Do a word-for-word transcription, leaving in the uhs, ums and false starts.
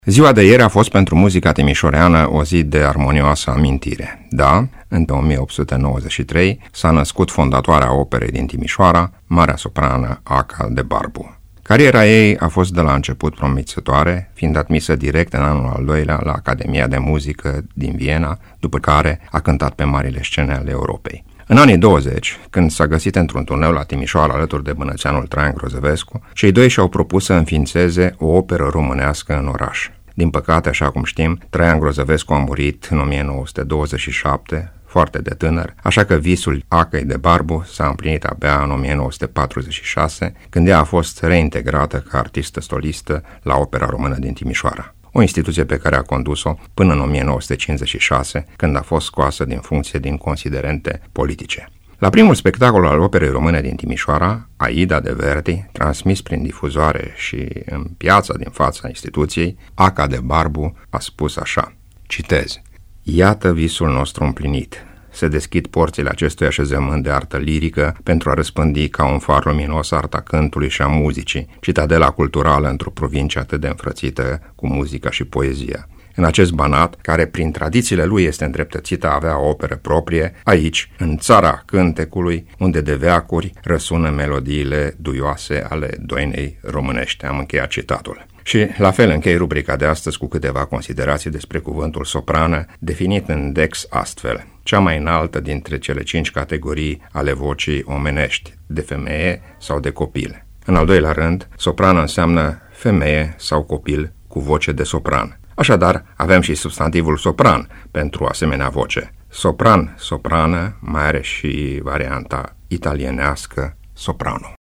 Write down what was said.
Ziua de ieri a fost pentru muzica timișoreană o zi de armonioasă amintire. Da, în o mie opt sute nouăzeci și trei s-a născut fondatoarea operei din Timișoara, marea soprană Aca de Barbu. Cariera ei a fost de la început promițătoare, fiind admisă direct în anul al doilea la Academia de Muzică din Viena, după care a cântat pe marile scene ale Europei. În anii douăzeci, când s-a găsit într-un turneu la Timișoara alături de bănățeanul Traian Grozăvescu, cei doi și-au propus să înființeze o operă românească în oraș. Din păcate, așa cum știm, Traian Grozăvescu a murit în o mie nouă sute douăzeci și șapte, foarte de tânăr, așa că visul Acăi de Barbu s-a împlinit abia în o mie nouă sute patruzeci și șase, când ea a fost reintegrată ca artistă solistă la Opera Română din Timișoara, o instituție pe care a condus-o până în o mie nouă sute cincizeci și șase, când a fost scoasă din funcție din considerente politice. La primul spectacol al Operei Române din Timișoara, Aida de Verdi, transmis prin difuzoare și în piața din fața instituției, Aca de Barbu a spus așa, citez: "Iată visul nostru împlinit. Se deschid porțile acestui așezământ de artă lirică pentru a răspândi ca un far luminos arta cântului și a muzicii, citadela culturală într-o provincie atât de înfrățită cu muzica și poezia. În acest banat, care prin tradițiile lui este îndreptățită a avea o operă proprie, aici, în țara cântecului, unde de veacuri răsună melodiile duioase ale doinei românești." Am încheiat citatul. Și la fel închei rubrica de astăzi cu câteva considerații despre cuvântul soprană, definit în Dex astfel: cea mai înaltă dintre cele cinci categorii ale vocii omenești, de femeie sau de copil. În al doilea rând, soprană înseamnă femeie sau copil cu voce de sopran. Așadar, avem și substantivul sopran pentru asemenea voce. Sopran, soprană, mai are și varianta italienească soprano.